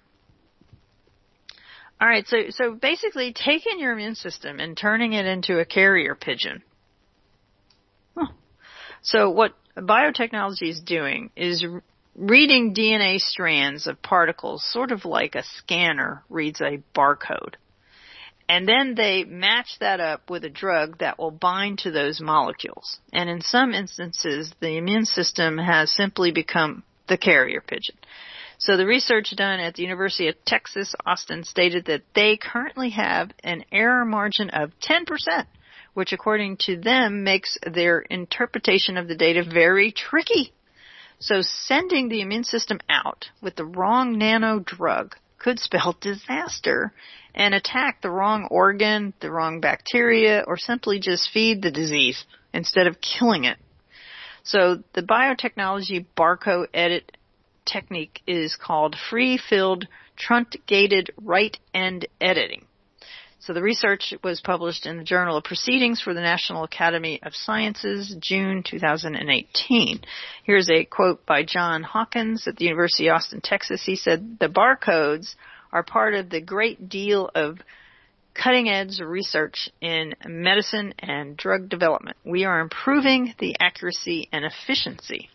All right, so so basically taking your immune system and turning it into a carrier pigeon. Huh. So what biotechnology is doing is reading D N A strands of particles, sort of like a scanner reads a barcode. And then they match that up with a drug that will bind to those molecules. And in some instances, the immune system has simply become the carrier pigeon. So the research done at the University of Texas, Austin, stated that they currently have an error margin of ten percent, which according to them makes their interpretation of the data very tricky. So sending the immune system out with the wrong nano drug could spell disaster and attack the wrong organ, the wrong bacteria, or simply just feed the disease instead of killing it. So the biotechnology barcode edit technique is called free-filled truncated right-end editing. So the research was published in the Journal of Proceedings for the National Academy of Sciences, June two thousand eighteen. Here's a quote by John Hawkins at the University of Austin, Texas. He said, the barcodes are part of the great deal of cutting-edge research in medicine and drug development. We are improving the accuracy and efficiency.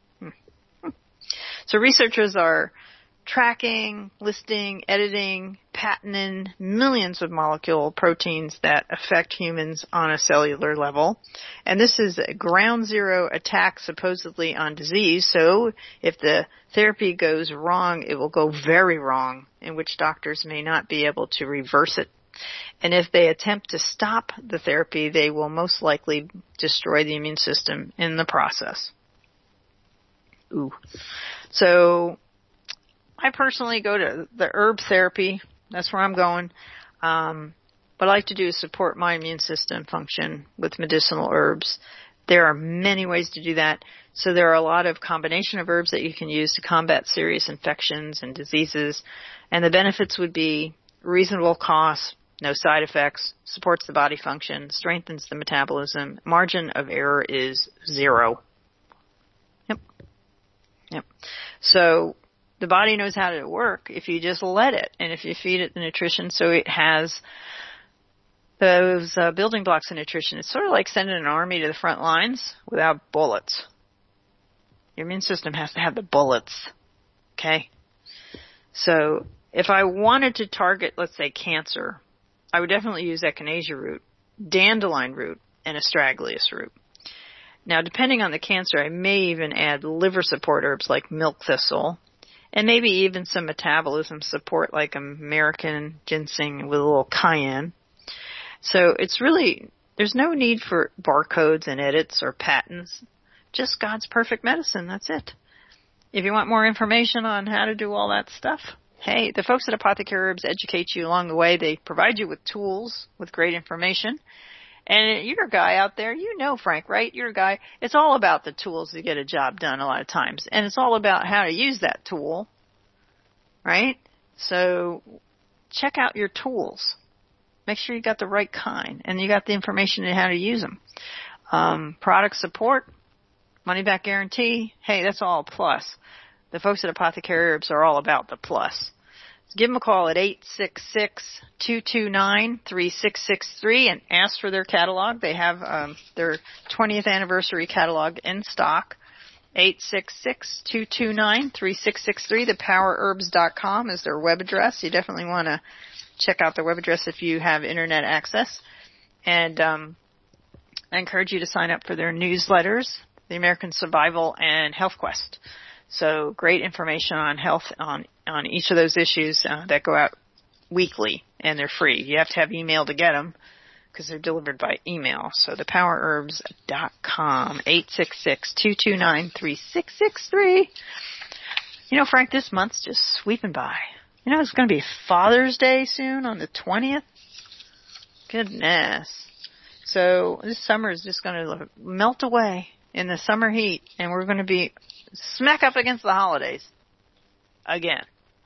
So researchers are tracking, listing, editing, patenting millions of molecule proteins that affect humans on a cellular level. And this is a ground zero attack supposedly on disease. So if the therapy goes wrong, it will go very wrong, in which doctors may not be able to reverse it. And if they attempt to stop the therapy, they will most likely destroy the immune system in the process. Ooh. So I personally go to the herb therapy. That's where I'm going. Um, what I like to do is support my immune system function with medicinal herbs. There are many ways to do that. So there are a lot of combination of herbs that you can use to combat serious infections and diseases. And the benefits would be reasonable cost, no side effects, supports the body function, strengthens the metabolism. Margin of error is zero. Yep. Yep. So the body knows how to work if you just let it, and if you feed it the nutrition so it has those uh, building blocks of nutrition. It's sort of like sending an army to the front lines without bullets. Your immune system has to have the bullets, okay? So if I wanted to target, let's say, cancer, I would definitely use echinacea root, dandelion root, and astragalus root. Now, depending on the cancer, I may even add liver support herbs like milk thistle, and maybe even some metabolism support like American ginseng with a little cayenne. So it's really, there's no need for barcodes and edits or patents, just God's perfect medicine, that's it. If you want more information on how to do all that stuff, hey, the folks at Apothecary Herbs educate you along the way. They provide you with tools with great information. And you're a guy out there, you know, Frank, right? You're a guy. It's all about the tools to get a job done a lot of times. And it's all about how to use that tool, right? So check out your tools. Make sure you got the right kind and you got the information on how to use them. Um, product support, money back guarantee. Hey, that's all a plus. The folks at Apothecary Herbs are all about the plus. Give them a call at eight six six, two two nine, three six six three and ask for their catalog. They have um, their twentieth anniversary catalog in stock. eight six six, two two nine, three six six three. the power herbs dot com is their web address. You definitely want to check out their web address if you have internet access. And um, I encourage you to sign up for their newsletters, the American Survival and Health Quest. So great information on health on, on each of those issues uh, that go out weekly, and they're free. You have to have email to get them because they're delivered by email. So the power herbs dot com, eight six six, two two nine, three six six three. You know, Frank, this month's just sweeping by. You know, it's going to be Father's Day soon on the twentieth. Goodness. So this summer is just going to melt away in the summer heat, and we're going to be smack up against the holidays again.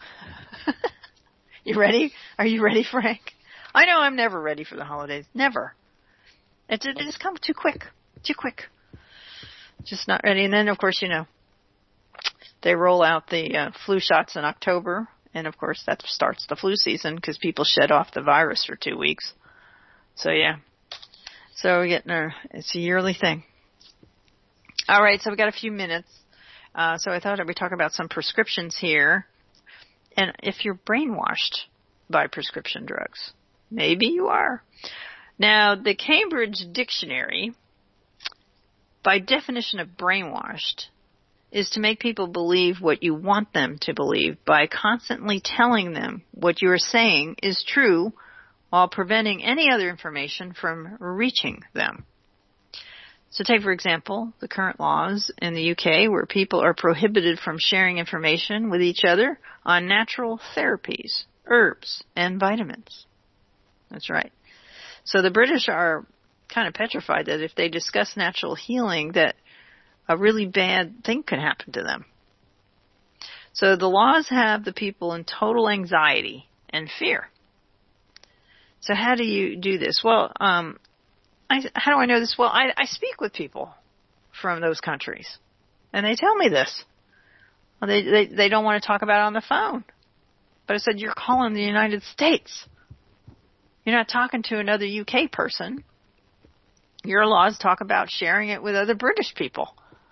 You ready? Are you ready, Frank? I know I'm never ready for the holidays. Never. It, it just comes too quick. Too quick. Just not ready. And then, of course, you know, they roll out the uh, flu shots in October. And, of course, that starts the flu season because people shed off the virus for two weeks. So, yeah. So we're getting a, it's a yearly thing. All right, so we've got a few minutes. Uh, so I thought we'd talk about some prescriptions here. And if you're brainwashed by prescription drugs, maybe you are. Now, the Cambridge Dictionary, by definition of brainwashed, is to make people believe what you want them to believe by constantly telling them what you are saying is true while preventing any other information from reaching them. So take, for example, the current laws in the U K where people are prohibited from sharing information with each other on natural therapies, herbs, and vitamins. That's right. So the British are kind of petrified that if they discuss natural healing, that a really bad thing could happen to them. So the laws have the people in total anxiety and fear. So how do you do this? Well, um, I, how do I know this? Well, I, I speak with people from those countries, and they tell me this. Well, they, they they don't want to talk about it on the phone. But I said, you're calling the United States. You're not talking to another U K person. Your laws talk about sharing it with other British people.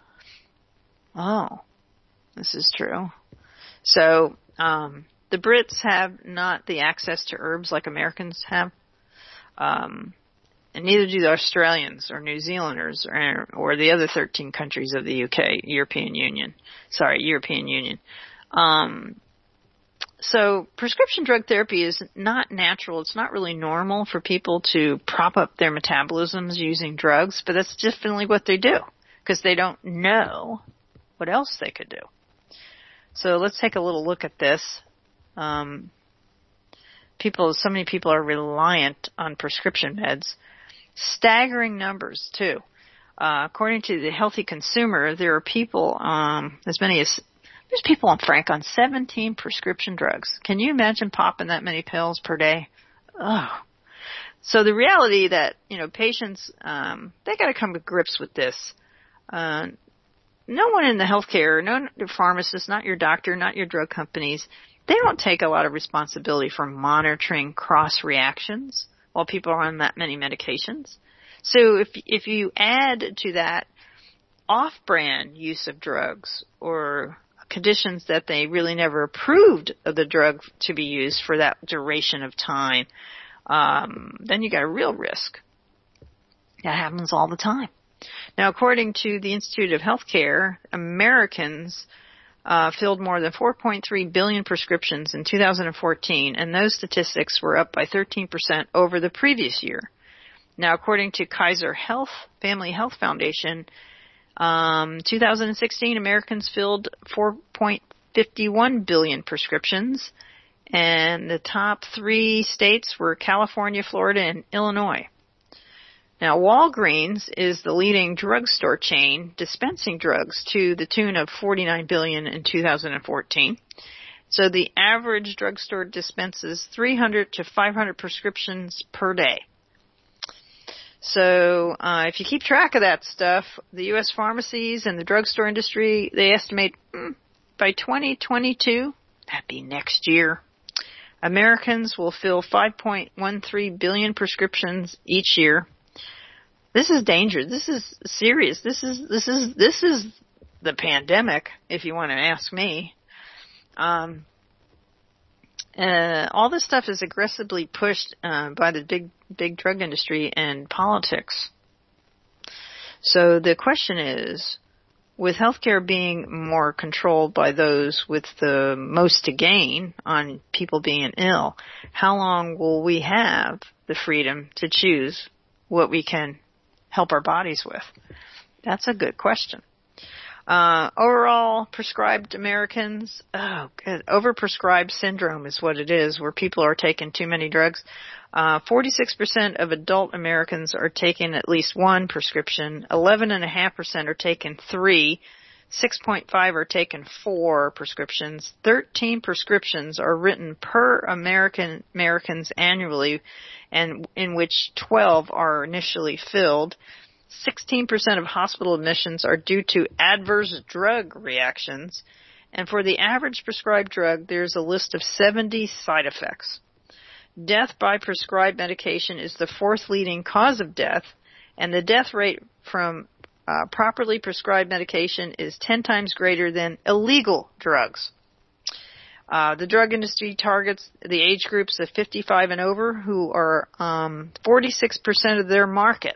Oh, this is true. So um, the Brits have not the access to herbs like Americans have. Um And neither do the Australians or New Zealanders or, or the other thirteen countries of the U K, European Union. Sorry, European Union. Um, so prescription drug therapy is not natural. It's not really normal for people to prop up their metabolisms using drugs, but that's definitely what they do because they don't know what else they could do. So let's take a little look at this. Um, people, so many people are reliant on prescription meds. Staggering numbers, too. Uh, according to the Healthy Consumer, there are people, um, as many as, there's people on Frank on seventeen prescription drugs. Can you imagine popping that many pills per day? Oh. So the reality that, you know, patients, um, they got to come to grips with this. Uh, no one in the healthcare, no pharmacist, not your doctor, not your drug companies, they don't take a lot of responsibility for monitoring cross reactions while people are on that many medications. So if if you add to that off-brand use of drugs or conditions that they really never approved of the drug to be used for that duration of time, um, then you got a real risk. That happens all the time. Now, according to the Institute of Healthcare, Americans uh, filled more than four point three billion prescriptions in two thousand fourteen, and those statistics were up by thirteen percent over the previous year. Now, according to Kaiser Health Family Health Foundation, um, two thousand sixteen Americans filled four point five one billion prescriptions, and the top three states were California, Florida, and Illinois. Now, Walgreens is the leading drugstore chain dispensing drugs to the tune of forty-nine billion dollars in two thousand fourteen. So the average drugstore dispenses three hundred to five hundred prescriptions per day. So uh, if you keep track of that stuff, the U S pharmacies and the drugstore industry, they estimate hmm, by twenty twenty-two, that'd be next year, Americans will fill five point one three billion prescriptions each year. This is dangerous. This is serious. This is this is this is the pandemic, if you want to ask me. Um, uh, all this stuff is aggressively pushed uh, by the big big drug industry and politics. So the question is, with healthcare being more controlled by those with the most to gain on people being ill, how long will we have the freedom to choose what we can help our bodies with? That's a good question. Uh, overall, prescribed Americans, oh, good. Overprescribed syndrome is what it is, where people are taking too many drugs. Uh, forty-six percent of adult Americans are taking at least one prescription. eleven point five percent are taking three. six point five are taking four prescriptions. thirteen prescriptions are written per American Americans annually, and in which twelve are initially filled. sixteen percent of hospital admissions are due to adverse drug reactions. And for the average prescribed drug, there's a list of seventy side effects. Death by prescribed medication is the fourth leading cause of death, and the death rate from uh, properly prescribed medication is ten times greater than illegal drugs. Uh, the drug industry targets the age groups of fifty-five and over, who are um, forty-six percent of their market.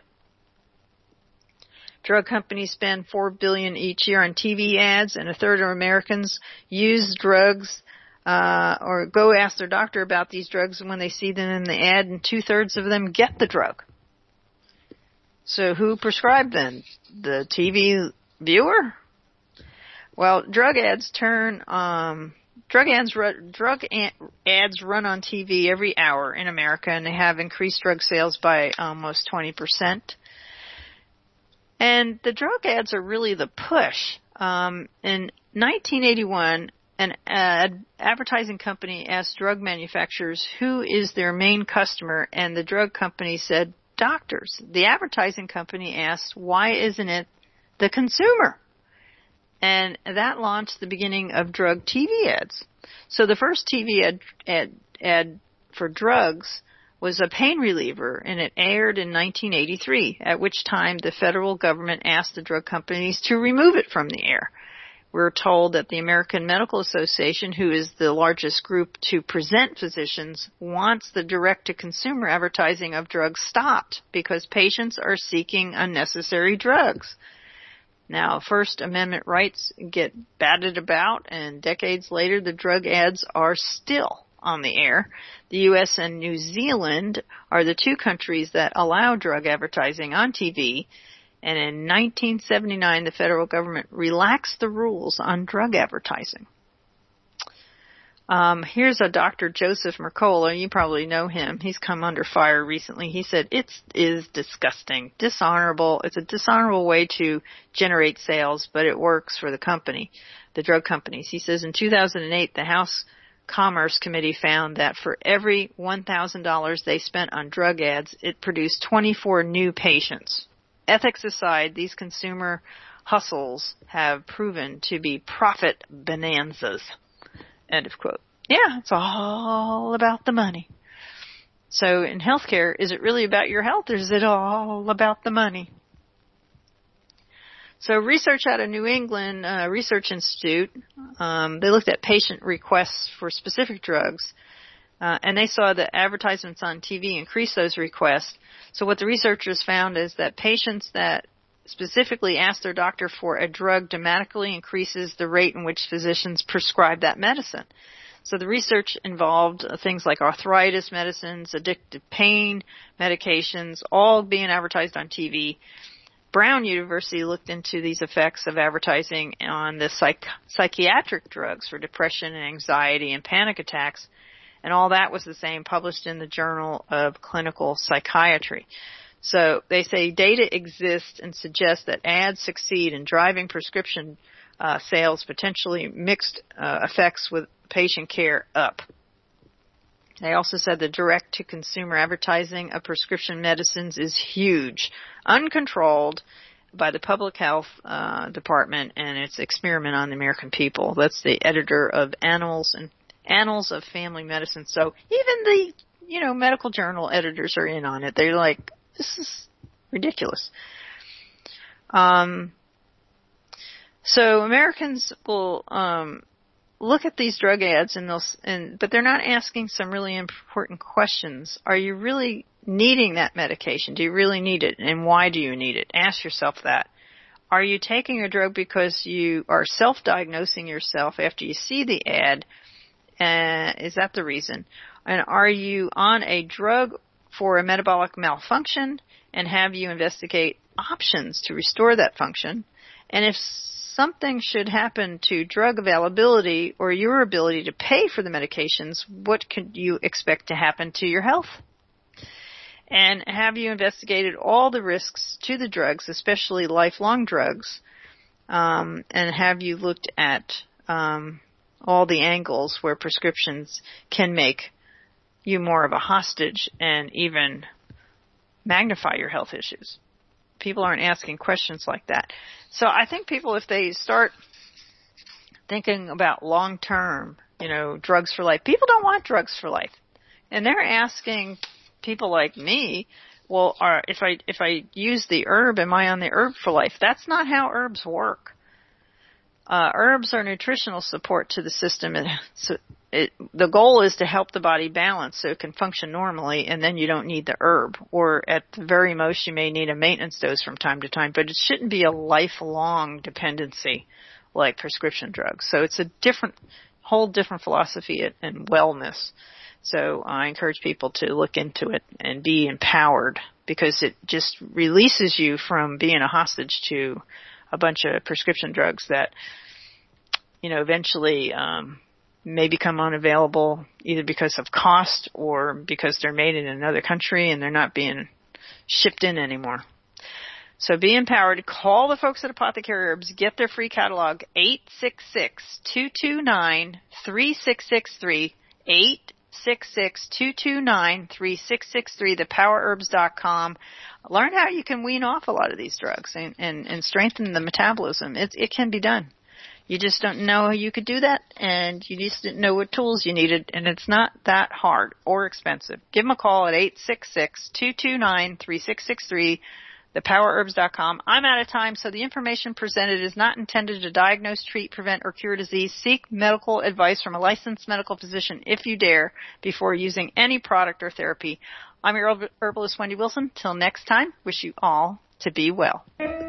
Drug companies spend four billion dollars each year on T V ads, and a third of Americans use drugs uh, or go ask their doctor about these drugs when they see them in the ad, and two-thirds of them get the drug. So who prescribed them? The T V viewer? Well, drug ads turn... Um, Drug ads, drug ads run on T V every hour in America, and they have increased drug sales by almost twenty percent. And the drug ads are really the push. Um, in nineteen eighty-one, an ad advertising company asked drug manufacturers who is their main customer, and the drug company said doctors. The advertising company asked, why isn't it the consumer? And that launched the beginning of drug T V ads. So the first T V ad, ad, ad for drugs was a pain reliever, and it aired in nineteen eighty-three, at which time the federal government asked the drug companies to remove it from the air. We're told that the American Medical Association, who is the largest group to present physicians, wants the direct-to-consumer advertising of drugs stopped because patients are seeking unnecessary drugs. Now, First Amendment rights get batted about, and decades later, the drug ads are still on the air. The U S and New Zealand are the two countries that allow drug advertising on T V, and in nineteen seventy-nine, the federal government relaxed the rules on drug advertising. Um, here's a Doctor Joseph Mercola. You probably know him. He's come under fire recently. He said, it is disgusting, dishonorable. It's a dishonorable way to generate sales, but it works for the company, the drug companies. He says in two thousand eight, the House Commerce Committee found that for every one thousand dollars they spent on drug ads, it produced twenty-four new patients. Ethics aside, these consumer hustles have proven to be profit bonanzas. End of quote. Yeah, it's all about the money. So in healthcare, is it really about your health, or is it all about the money? So research out of New England uh, Research Institute, um, they looked at patient requests for specific drugs. Uh, and they saw that advertisements on T V increased those requests. So what the researchers found is that patients that specifically ask their doctor for a drug dramatically increases the rate in which physicians prescribe that medicine. So the research involved things like arthritis medicines, addictive pain medications, all being advertised on T V. Brown University looked into these effects of advertising on the psych- psychiatric drugs for depression and anxiety and panic attacks, and all that was the same, published in the Journal of Clinical Psychiatry. So they say data exists and suggests that ads succeed in driving prescription uh, sales, potentially mixed uh, effects with patient care up. They also said the direct-to-consumer advertising of prescription medicines is huge, uncontrolled by the public health uh, department, and its experiment on the American people. That's the editor of Annals and Annals of Family Medicine. So even the, you know, medical journal editors are in on it. They're like, this is ridiculous. Um, so Americans will um, look at these drug ads, and they'll, and but they're not asking some really important questions. Are you really needing that medication? Do you really need it, and why do you need it? Ask yourself that. Are you taking a drug because you are self-diagnosing yourself after you see the ad? Uh, is that the reason? And are you on a drug for a metabolic malfunction, and have you investigate options to restore that function? And if something should happen to drug availability or your ability to pay for the medications, what could you expect to happen to your health? And have you investigated all the risks to the drugs, especially lifelong drugs? Um, and have you looked at um, all the angles where prescriptions can make you more of a hostage and even magnify your health issues? People aren't asking questions like that. So I think people, if they start thinking about long-term, you know, drugs for life, people don't want drugs for life. And they're asking people like me, well, are, if I if I use the herb, am I on the herb for life? That's not how herbs work. Uh, herbs are nutritional support to the system. It, so it, the goal is to help the body balance so it can function normally, and then you don't need the herb. Or at the very most, you may need a maintenance dose from time to time, but it shouldn't be a lifelong dependency like prescription drugs. So it's a different, whole different philosophy and wellness. So I encourage people to look into it and be empowered, because it just releases you from being a hostage to a bunch of prescription drugs that, you know, eventually um, may become unavailable either because of cost or because they're made in another country and they're not being shipped in anymore. So be empowered. Call the folks at Apothecary Herbs. Get their free catalog, eight six six, two two nine, three six six three, eight six six, two two nine, three six six three, the power herbs dot com. Learn how you can wean off a lot of these drugs and, and, and strengthen the metabolism. It, it can be done. You just don't know how you could do that, and you just didn't know what tools you needed, and it's not that hard or expensive. Give them a call at eight six six, two two nine, three six six three, the power herbs dot com. I'm out of time, so the information presented is not intended to diagnose, treat, prevent, or cure disease. Seek medical advice from a licensed medical physician if you dare before using any product or therapy. I'm your herbalist, Wendy Wilson. Till next time, wish you all to be well.